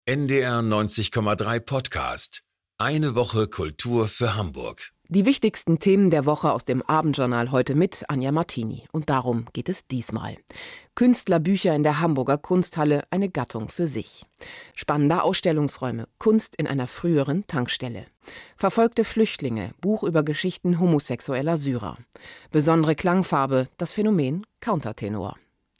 NDR 90,3 Podcast. Eine Woche Kultur für Hamburg. Die wichtigsten Themen der Woche aus dem Abendjournal heute mit Anja Martini. Und darum geht es diesmal. Künstlerbücher in der Hamburger Kunsthalle, eine Gattung für sich. Spannende Ausstellungsräume, Kunst in einer früheren Tankstelle. Verfolgte Flüchtlinge, Buch über Geschichten homosexueller Syrer. Besondere Klangfarbe, das Phänomen Countertenor.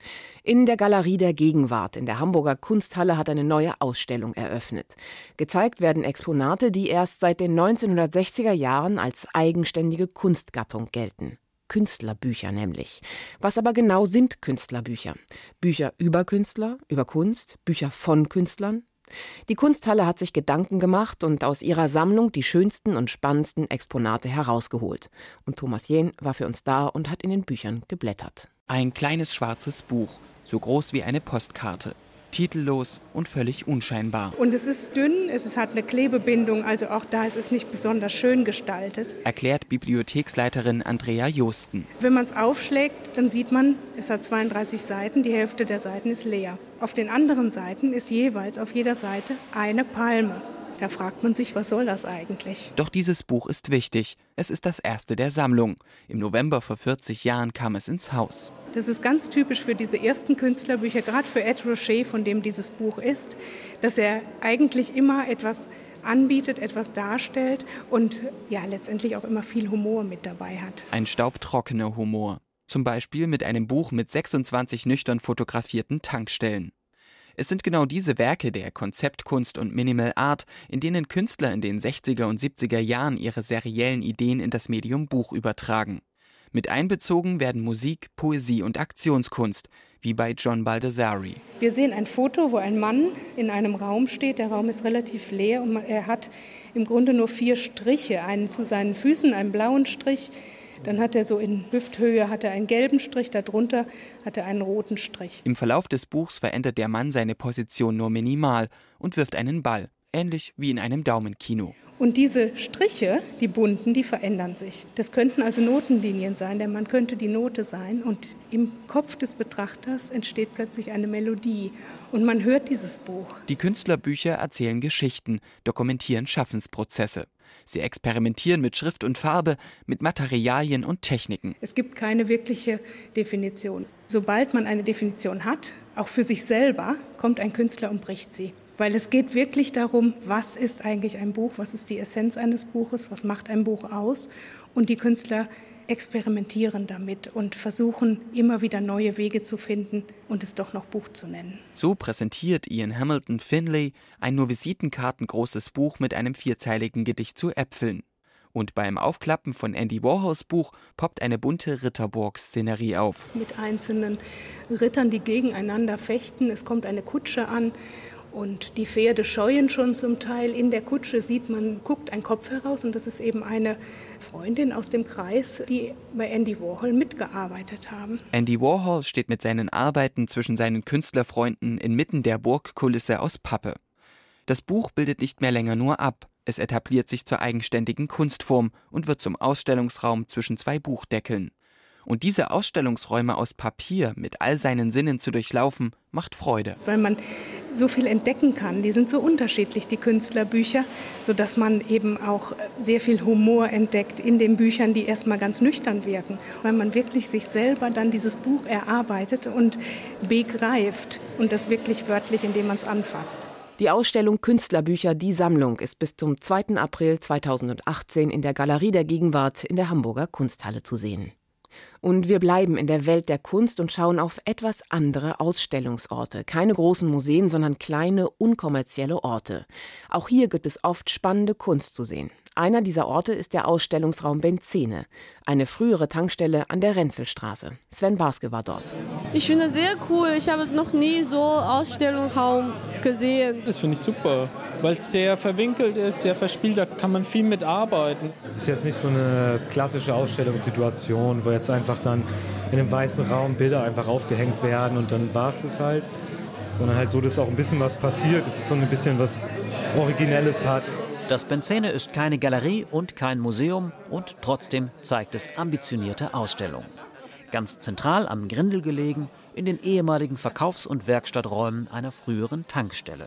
In der Galerie der Gegenwart in der Hamburger Kunsthalle hat eine neue Ausstellung eröffnet. Gezeigt werden Exponate, die erst seit den 1960er Jahren als eigenständige Kunstgattung gelten. Künstlerbücher nämlich. Was aber genau sind Künstlerbücher? Bücher über Künstler, über Kunst, Bücher von Künstlern? Die Kunsthalle hat sich Gedanken gemacht und aus ihrer Sammlung die schönsten und spannendsten Exponate herausgeholt. Und Thomas Jehn war für uns da und hat in den Büchern geblättert. Ein kleines schwarzes Buch, so groß wie eine Postkarte. Titellos und völlig unscheinbar. Und es ist dünn, es hat eine Klebebindung, also auch da ist es nicht besonders schön gestaltet. Erklärt Bibliotheksleiterin Andrea Josten. Wenn man es aufschlägt, dann sieht man, es hat 32 Seiten, die Hälfte der Seiten ist leer. Auf den anderen Seiten ist jeweils auf jeder Seite eine Palme. Da fragt man sich, was soll das eigentlich? Doch dieses Buch ist wichtig. Es ist das erste der Sammlung. Im November vor 40 Jahren kam es ins Haus. Das ist ganz typisch für diese ersten Künstlerbücher, gerade für Ed Ruscha, von dem dieses Buch ist, dass er eigentlich immer etwas anbietet, etwas darstellt und ja letztendlich auch immer viel Humor mit dabei hat. Ein staubtrockener Humor. Zum Beispiel mit einem Buch mit 26 nüchtern fotografierten Tankstellen. Es sind genau diese Werke der Konzeptkunst und Minimal Art, in denen Künstler in den 60er und 70er Jahren ihre seriellen Ideen in das Medium Buch übertragen. Mit einbezogen werden Musik, Poesie und Aktionskunst, wie bei John Baldessari. Wir sehen ein Foto, wo ein Mann in einem Raum steht. Der Raum ist relativ leer und er hat im Grunde nur 4 Striche. Einen zu seinen Füßen, einen blauen Strich. Dann hat er so in Hüfthöhe einen gelben Strich, darunter hat er einen roten Strich. Im Verlauf des Buchs verändert der Mann seine Position nur minimal und wirft einen Ball, ähnlich wie in einem Daumenkino. Und diese Striche, die bunten, die verändern sich. Das könnten also Notenlinien sein, der Mann könnte die Note sein und im Kopf des Betrachters entsteht plötzlich eine Melodie und man hört dieses Buch. Die Künstlerbücher erzählen Geschichten, dokumentieren Schaffensprozesse. Sie experimentieren mit Schrift und Farbe, mit Materialien und Techniken. Es gibt keine wirkliche Definition. Sobald man eine Definition hat, auch für sich selber, kommt ein Künstler und bricht sie. Weil es geht wirklich darum, was ist eigentlich ein Buch, was ist die Essenz eines Buches, was macht ein Buch aus. Und die Künstler experimentieren damit und versuchen immer wieder neue Wege zu finden und es doch noch Buch zu nennen. So präsentiert Ian Hamilton Finlay ein nur visitenkartengroßes Buch mit einem 4-zeiligen Gedicht zu Äpfeln. Und beim Aufklappen von Andy Warhols Buch poppt eine bunte Ritterburg-Szenerie auf. Mit einzelnen Rittern, die gegeneinander fechten. Es kommt eine Kutsche an. Und die Pferde scheuen schon zum Teil. In der Kutsche guckt ein Kopf heraus und das ist eben eine Freundin aus dem Kreis, die bei Andy Warhol mitgearbeitet haben. Andy Warhol steht mit seinen Arbeiten zwischen seinen Künstlerfreunden inmitten der Burgkulisse aus Pappe. Das Buch bildet nicht mehr länger nur ab. Es etabliert sich zur eigenständigen Kunstform und wird zum Ausstellungsraum zwischen 2 Buchdeckeln. Und diese Ausstellungsräume aus Papier mit all seinen Sinnen zu durchlaufen, macht Freude. Weil man so viel entdecken kann. Die sind so unterschiedlich, die Künstlerbücher, sodass man eben auch sehr viel Humor entdeckt in den Büchern, die erstmal ganz nüchtern wirken. Weil man wirklich sich selber dann dieses Buch erarbeitet und begreift und das wirklich wörtlich, indem man es anfasst. Die Ausstellung Künstlerbücher Die Sammlung ist bis zum 2. April 2018 in der Galerie der Gegenwart in der Hamburger Kunsthalle zu sehen. Und wir bleiben in der Welt der Kunst und schauen auf etwas andere Ausstellungsorte. Keine großen Museen, sondern kleine, unkommerzielle Orte. Auch hier gibt es oft spannende Kunst zu sehen. Einer dieser Orte ist der Ausstellungsraum Benzene, eine frühere Tankstelle an der Renzelstraße. Sven Baske war dort. Ich finde es sehr cool. Ich habe noch nie so Ausstellungsraum gesehen. Das finde ich super, weil es sehr verwinkelt ist, sehr verspielt. Da kann man viel mitarbeiten. Es ist jetzt nicht so eine klassische Ausstellungssituation, wo jetzt einfach dann in einem weißen Raum Bilder einfach aufgehängt werden und dann war es das halt. Sondern halt so, dass auch ein bisschen was passiert, dass es so ein bisschen was Originelles hat. Das Benzene ist keine Galerie und kein Museum und trotzdem zeigt es ambitionierte Ausstellungen. Ganz zentral am Grindel gelegen, in den ehemaligen Verkaufs- und Werkstatträumen einer früheren Tankstelle.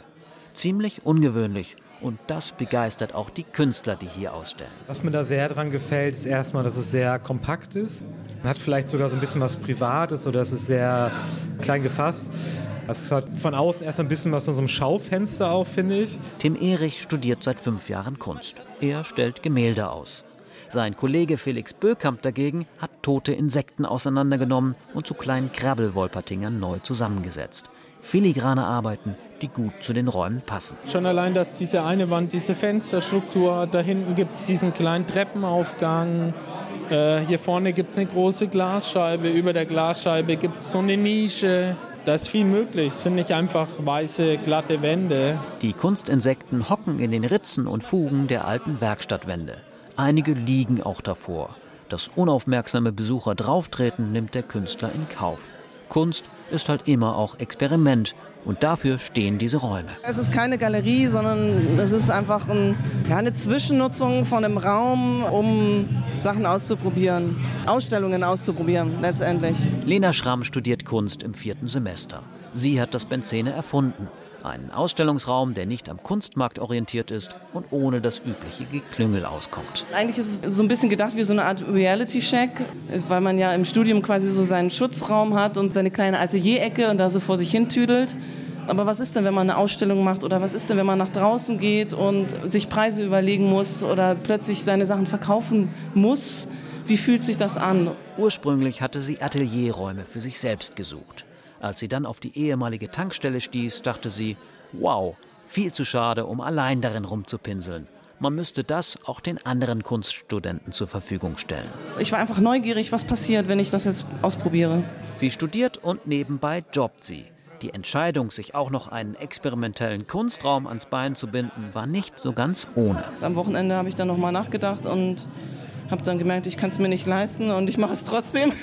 Ziemlich ungewöhnlich. Und das begeistert auch die Künstler, die hier ausstellen. Was mir da sehr dran gefällt, ist erstmal, dass es sehr kompakt ist. Man hat vielleicht sogar so ein bisschen was Privates oder es ist sehr klein gefasst. Es hat von außen erst ein bisschen was von so einem Schaufenster auch, finde ich. Tim Erich studiert seit 5 Jahren Kunst. Er stellt Gemälde aus. Sein Kollege Felix Bökamp dagegen hat tote Insekten auseinandergenommen und zu kleinen Krabbelwolpertingern neu zusammengesetzt. Filigrane Arbeiten, die gut zu den Räumen passen. Schon allein, dass diese eine Wand diese Fensterstruktur hat. Da hinten gibt es diesen kleinen Treppenaufgang. Hier vorne gibt es eine große Glasscheibe. Über der Glasscheibe gibt es so eine Nische. Da ist viel möglich. Es sind nicht einfach weiße, glatte Wände. Die Kunstinsekten hocken in den Ritzen und Fugen der alten Werkstattwände. Einige liegen auch davor. Dass unaufmerksame Besucher drauftreten, nimmt der Künstler in Kauf. Kunst ist halt immer auch Experiment. Und dafür stehen diese Räume. Es ist keine Galerie, sondern es ist einfach eine Zwischennutzung von einem Raum, um Sachen auszuprobieren, Ausstellungen auszuprobieren letztendlich. Lena Schramm studiert Kunst im 4. Semester. Sie hat das Benzene erfunden. Einen Ausstellungsraum, der nicht am Kunstmarkt orientiert ist und ohne das übliche Geklüngel auskommt. Eigentlich ist es so ein bisschen gedacht wie so eine Art Reality-Check, weil man ja im Studium quasi so seinen Schutzraum hat und seine kleine Atelierecke und da so vor sich hin tüdelt. Aber was ist denn, wenn man eine Ausstellung macht oder was ist denn, wenn man nach draußen geht und sich Preise überlegen muss oder plötzlich seine Sachen verkaufen muss? Wie fühlt sich das an? Ursprünglich hatte sie Atelierräume für sich selbst gesucht. Als sie dann auf die ehemalige Tankstelle stieß, dachte sie, wow, viel zu schade, um allein darin rumzupinseln. Man müsste das auch den anderen Kunststudenten zur Verfügung stellen. Ich war einfach neugierig, was passiert, wenn ich das jetzt ausprobiere. Sie studiert und nebenbei jobbt sie. Die Entscheidung, sich auch noch einen experimentellen Kunstraum ans Bein zu binden, war nicht so ganz ohne. Am Wochenende habe ich dann nochmal nachgedacht und habe dann gemerkt, ich kann es mir nicht leisten und ich mache es trotzdem.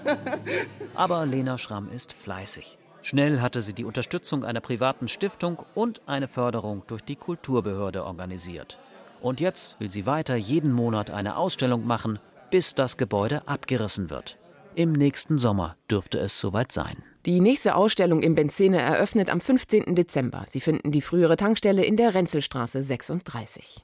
Aber Lena Schramm ist fleißig. Schnell hatte sie die Unterstützung einer privaten Stiftung und eine Förderung durch die Kulturbehörde organisiert. Und jetzt will sie weiter jeden Monat eine Ausstellung machen, bis das Gebäude abgerissen wird. Im nächsten Sommer dürfte es soweit sein. Die nächste Ausstellung im Benzene eröffnet am 15. Dezember. Sie finden die frühere Tankstelle in der Renzelstraße 36.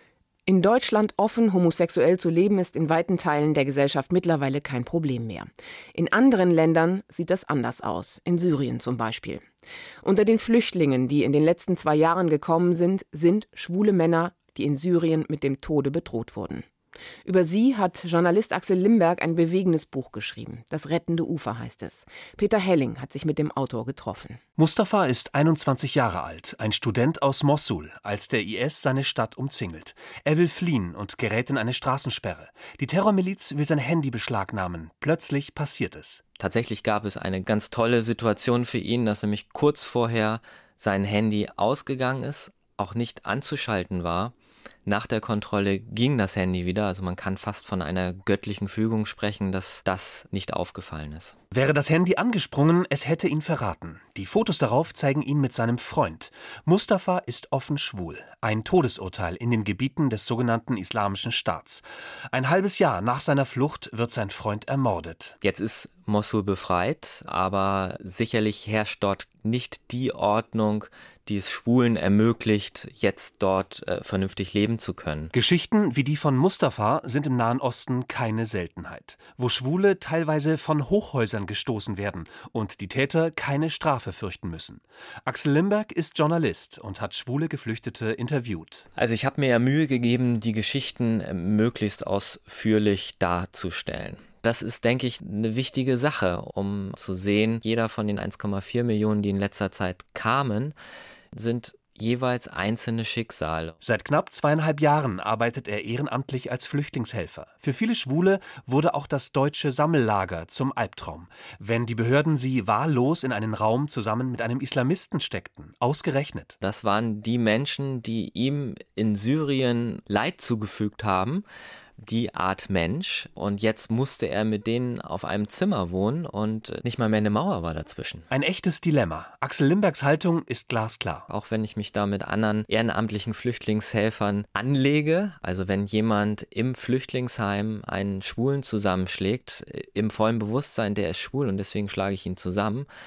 In Deutschland offen homosexuell zu leben, ist in weiten Teilen der Gesellschaft mittlerweile kein Problem mehr. In anderen Ländern sieht das anders aus, in Syrien zum Beispiel. Unter den Flüchtlingen, die in den letzten 2 Jahren gekommen sind, sind schwule Männer, die in Syrien mit dem Tode bedroht wurden. Über sie hat Journalist Axel Limberg ein bewegendes Buch geschrieben. Das rettende Ufer heißt es. Peter Helling hat sich mit dem Autor getroffen. Mustafa ist 21 Jahre alt, ein Student aus Mossul, als der IS seine Stadt umzingelt. Er will fliehen und gerät in eine Straßensperre. Die Terrormiliz will sein Handy beschlagnahmen. Plötzlich passiert es. Tatsächlich gab es eine ganz tolle Situation für ihn, dass nämlich kurz vorher sein Handy ausgegangen ist, auch nicht anzuschalten war. Nach der Kontrolle ging das Handy wieder, also man kann fast von einer göttlichen Fügung sprechen, dass das nicht aufgefallen ist. Wäre das Handy angesprungen, es hätte ihn verraten. Die Fotos darauf zeigen ihn mit seinem Freund. Mustafa ist offen schwul. Ein Todesurteil in den Gebieten des sogenannten Islamischen Staats. Ein halbes Jahr nach seiner Flucht wird sein Freund ermordet. Jetzt ist Mossul befreit, aber sicherlich herrscht dort nicht die Ordnung, die es Schwulen ermöglicht, jetzt dort vernünftig leben zu können. Geschichten wie die von Mustafa sind im Nahen Osten keine Seltenheit, wo Schwule teilweise von Hochhäusern gestoßen werden und die Täter keine Strafe fürchten müssen. Axel Limberg ist Journalist und hat schwule Geflüchtete interviewt. Also ich habe mir ja Mühe gegeben, die Geschichten möglichst ausführlich darzustellen. Das ist, denke ich, eine wichtige Sache, um zu sehen, jeder von den 1,4 Millionen, die in letzter Zeit kamen, sind jeweils einzelne Schicksale. Seit knapp 2,5 Jahren arbeitet er ehrenamtlich als Flüchtlingshelfer. Für viele Schwule wurde auch das deutsche Sammellager zum Albtraum, wenn die Behörden sie wahllos in einen Raum zusammen mit einem Islamisten steckten. Ausgerechnet. Das waren die Menschen, die ihm in Syrien Leid zugefügt haben, die Art Mensch, und jetzt musste er mit denen auf einem Zimmer wohnen und nicht mal mehr eine Mauer war dazwischen. Ein echtes Dilemma. Axel Limbergs Haltung ist glasklar. Auch wenn ich mich da mit anderen ehrenamtlichen Flüchtlingshelfern anlege, also wenn jemand im Flüchtlingsheim einen Schwulen zusammenschlägt, im vollen Bewusstsein, der ist schwul und deswegen schlage ich ihn zusammen,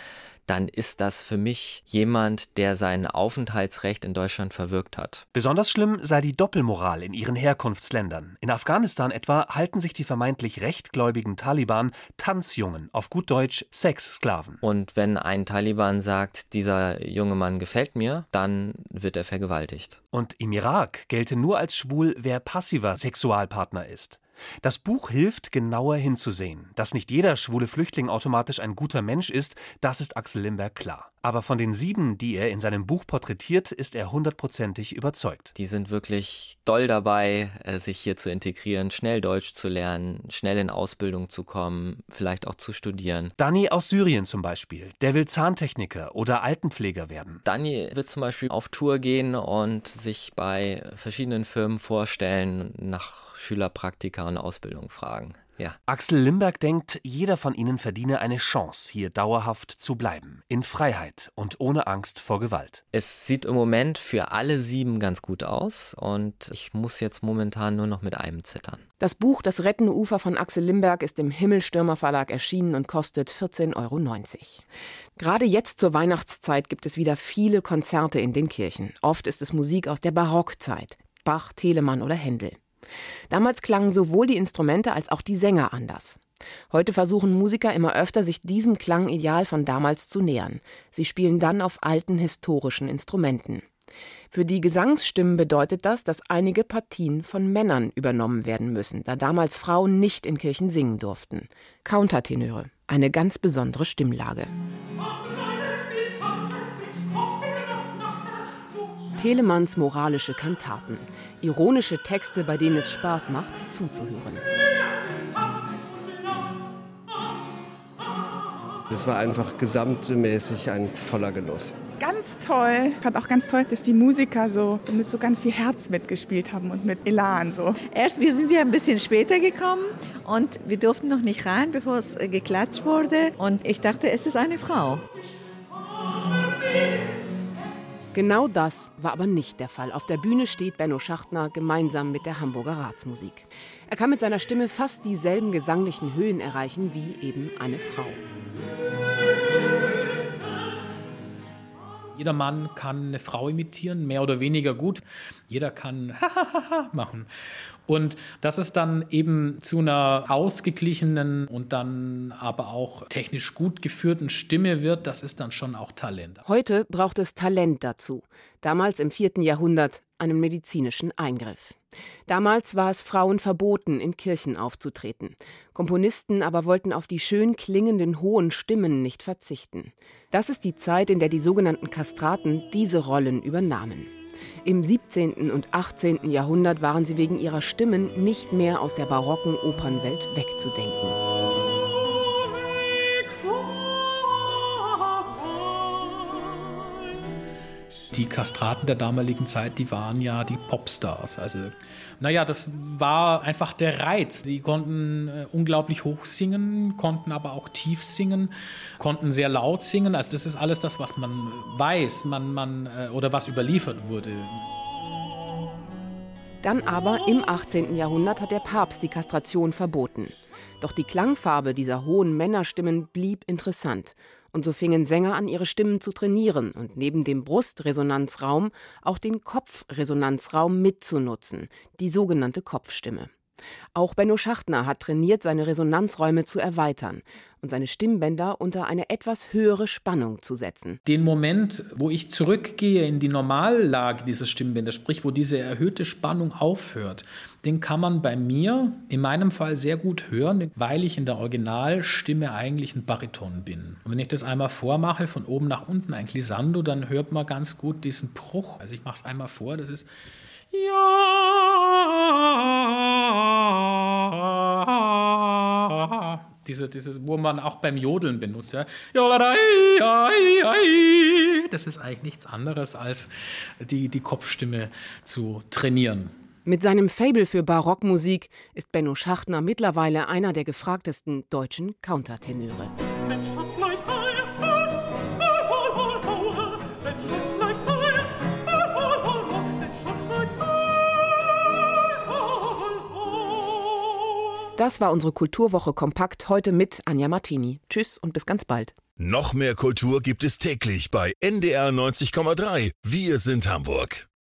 dann ist das für mich jemand, der sein Aufenthaltsrecht in Deutschland verwirkt hat. Besonders schlimm sei die Doppelmoral in ihren Herkunftsländern. In Afghanistan etwa halten sich die vermeintlich rechtgläubigen Taliban Tanzjungen, auf gut Deutsch Sexsklaven. Und wenn ein Taliban sagt, dieser junge Mann gefällt mir, dann wird er vergewaltigt. Und im Irak gelte nur als schwul, wer passiver Sexualpartner ist. Das Buch hilft, genauer hinzusehen. Dass nicht jeder schwule Flüchtling automatisch ein guter Mensch ist, das ist Axel Limberg klar. Aber von den 7, die er in seinem Buch porträtiert, ist er 100%ig überzeugt. Die sind wirklich doll dabei, sich hier zu integrieren, schnell Deutsch zu lernen, schnell in Ausbildung zu kommen, vielleicht auch zu studieren. Dani aus Syrien zum Beispiel, der will Zahntechniker oder Altenpfleger werden. Dani wird zum Beispiel auf Tour gehen und sich bei verschiedenen Firmen vorstellen, nach Schülerpraktika und Ausbildung fragen. Ja. Axel Limberg denkt, jeder von ihnen verdiene eine Chance, hier dauerhaft zu bleiben. In Freiheit und ohne Angst vor Gewalt. Es sieht im Moment für alle 7 ganz gut aus und ich muss jetzt momentan nur noch mit einem zittern. Das Buch Das rettende Ufer von Axel Limberg ist im Himmelstürmer Verlag erschienen und kostet 14,90 €. Gerade jetzt zur Weihnachtszeit gibt es wieder viele Konzerte in den Kirchen. Oft ist es Musik aus der Barockzeit, Bach, Telemann oder Händel. Damals klangen sowohl die Instrumente als auch die Sänger anders. Heute versuchen Musiker immer öfter, sich diesem Klangideal von damals zu nähern. Sie spielen dann auf alten historischen Instrumenten. Für die Gesangsstimmen bedeutet das, dass einige Partien von Männern übernommen werden müssen, da damals Frauen nicht in Kirchen singen durften. Countertenöre, eine ganz besondere Stimmlage. Telemanns moralische Kantaten. Ironische Texte, bei denen es Spaß macht, zuzuhören. Es war einfach gesamtmäßig ein toller Genuss. Ganz toll. Ich fand auch ganz toll, dass die Musiker so mit so ganz viel Herz mitgespielt haben und mit Elan. So. Wir sind ja ein bisschen später gekommen und wir durften noch nicht rein, bevor es geklatscht wurde. Und ich dachte, es ist eine Frau. Genau das war aber nicht der Fall. Auf der Bühne steht Benno Schachtner gemeinsam mit der Hamburger Ratsmusik. Er kann mit seiner Stimme fast dieselben gesanglichen Höhen erreichen wie eben eine Frau. Jeder Mann kann eine Frau imitieren, mehr oder weniger gut. Jeder kann machen. Und dass es dann eben zu einer ausgeglichenen und dann aber auch technisch gut geführten Stimme wird, das ist dann schon auch Talent. Heute braucht es Talent dazu. Damals im 4. Jahrhundert einen medizinischen Eingriff. Damals war es Frauen verboten, in Kirchen aufzutreten. Komponisten aber wollten auf die schön klingenden hohen Stimmen nicht verzichten. Das ist die Zeit, in der die sogenannten Kastraten diese Rollen übernahmen. Im 17. und 18. Jahrhundert waren sie wegen ihrer Stimmen nicht mehr aus der barocken Opernwelt wegzudenken. Die Kastraten der damaligen Zeit, die waren ja die Popstars. Also, das war einfach der Reiz. Die konnten unglaublich hoch singen, konnten aber auch tief singen, konnten sehr laut singen. Also das ist alles das, was man weiß, oder was überliefert wurde. Dann aber im 18. Jahrhundert hat der Papst die Kastration verboten. Doch die Klangfarbe dieser hohen Männerstimmen blieb interessant. Und so fingen Sänger an, ihre Stimmen zu trainieren und neben dem Brustresonanzraum auch den Kopfresonanzraum mitzunutzen, die sogenannte Kopfstimme. Auch Benno Schachtner hat trainiert, seine Resonanzräume zu erweitern und seine Stimmbänder unter eine etwas höhere Spannung zu setzen. Den Moment, wo ich zurückgehe in die Normallage dieses Stimmbänders, sprich, wo diese erhöhte Spannung aufhört, den kann man bei mir in meinem Fall sehr gut hören, weil ich in der Originalstimme eigentlich ein Bariton bin. Und wenn ich das einmal vormache, von oben nach unten, ein Glissando, dann hört man ganz gut diesen Bruch. Also ich mache es einmal vor, das ist dieses, wo man auch beim Jodeln benutzt. Ja. Das ist eigentlich nichts anderes, als die Kopfstimme zu trainieren. Mit seinem Faible für Barockmusik ist Benno Schachtner mittlerweile einer der gefragtesten deutschen Countertenöre. Das war unsere Kulturwoche kompakt, heute mit Anja Martini. Tschüss und bis ganz bald. Noch mehr Kultur gibt es täglich bei NDR 90,3. Wir sind Hamburg.